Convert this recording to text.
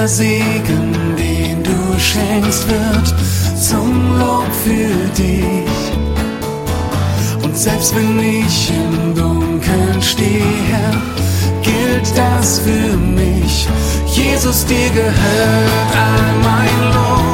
Jeder Segen, den du schenkst, wird zum Lob für dich. Und selbst wenn ich im Dunkeln stehe, gilt das für mich. Jesus, dir gehört all mein Lob.